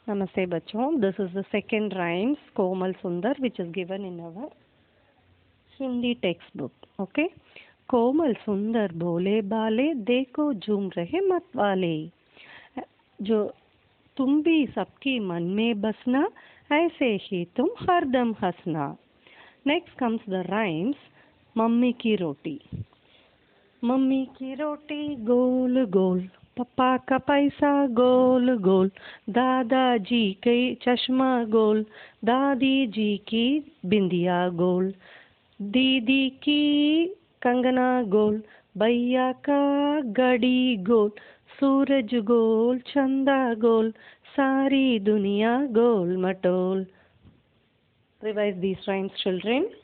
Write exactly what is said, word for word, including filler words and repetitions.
Namaste bachon. This is the second rhymes Komal Sundar which is given in our Hindi textbook. Okay. कोमल सुंदर भोले बाले देखो झूम रहे मत वाले, जो तुम भी सबकी मन में बसना, ऐसे ही तुम हरदम हंसना. Next comes the rhymes. Mummy की रोटी. मम्मी की रोटी गोल गोल, पापा का पैसा गोल गोल, दादाजी की चश्मा गोल, दादी जी की बिंदिया गोल, दीदी की कंगना गोल, भैया का घड़ी गोल, सूरज गोल, चंदा गोल, सारी दुनिया गोल मटोल. Revise these rhymes, children.